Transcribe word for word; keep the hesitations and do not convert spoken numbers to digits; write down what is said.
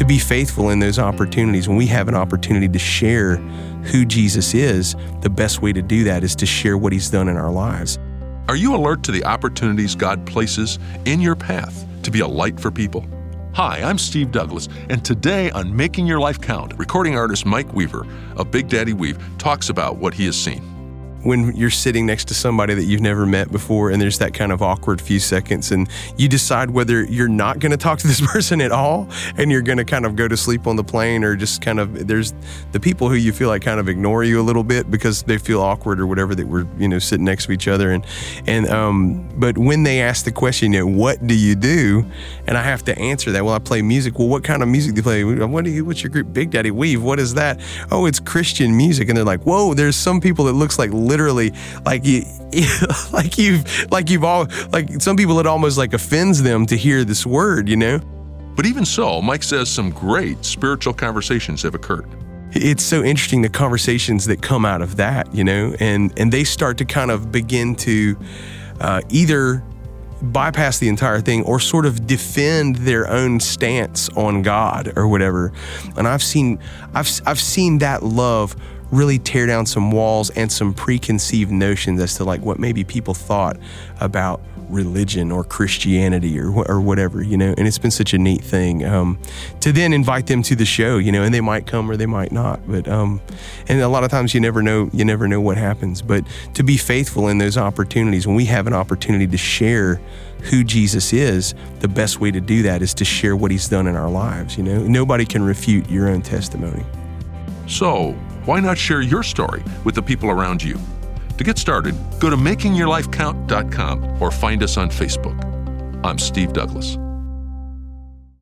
to be faithful in those opportunities. When we have an opportunity to share who Jesus is, the best way to do that is to share what he's done in our lives. Are you alert to the opportunities God places in your path to be a light for people? Hi, I'm Steve Douglas, and today on Making Your Life Count, recording artist Mike Weaver of Big Daddy Weave talks about what he has seen. When you're sitting next to somebody that you've never met before and there's that kind of awkward few seconds and you decide whether you're not going to talk to this person at all and you're going to kind of go to sleep on the plane, or just kind of, there's the people who you feel like kind of ignore you a little bit because they feel awkward or whatever, that we're, you know, sitting next to each other. And, and, um, but when they ask the question, you know, what do you do? And I have to answer that. Well, I play music. Well, what kind of music do you play? What do you, what's your group? Big Daddy Weave. What is that? Oh, it's Christian music. And they're like, whoa, there's some people that looks like literally like you, like you've, like you've all, like some people it almost like offends them to hear this word, you know? But even so, Mike says some great spiritual conversations have occurred. It's so interesting, the conversations that come out of that, you know, and, and they start to kind of begin to uh, either bypass the entire thing or sort of defend their own stance on God or whatever. And I've seen, I've, I've seen that love really tear down some walls and some preconceived notions as to like what maybe people thought about religion or Christianity or or whatever, you know. And it's been such a neat thing um, to then invite them to the show, you know, and they might come or they might not. But um, and a lot of times you never know, you never know what happens. But to be faithful in those opportunities, when we have an opportunity to share who Jesus is, the best way to do that is to share what he's done in our lives. You know, nobody can refute your own testimony. So why not share your story with the people around you? To get started, go to making your life count dot com or find us on Facebook. I'm Steve Douglas.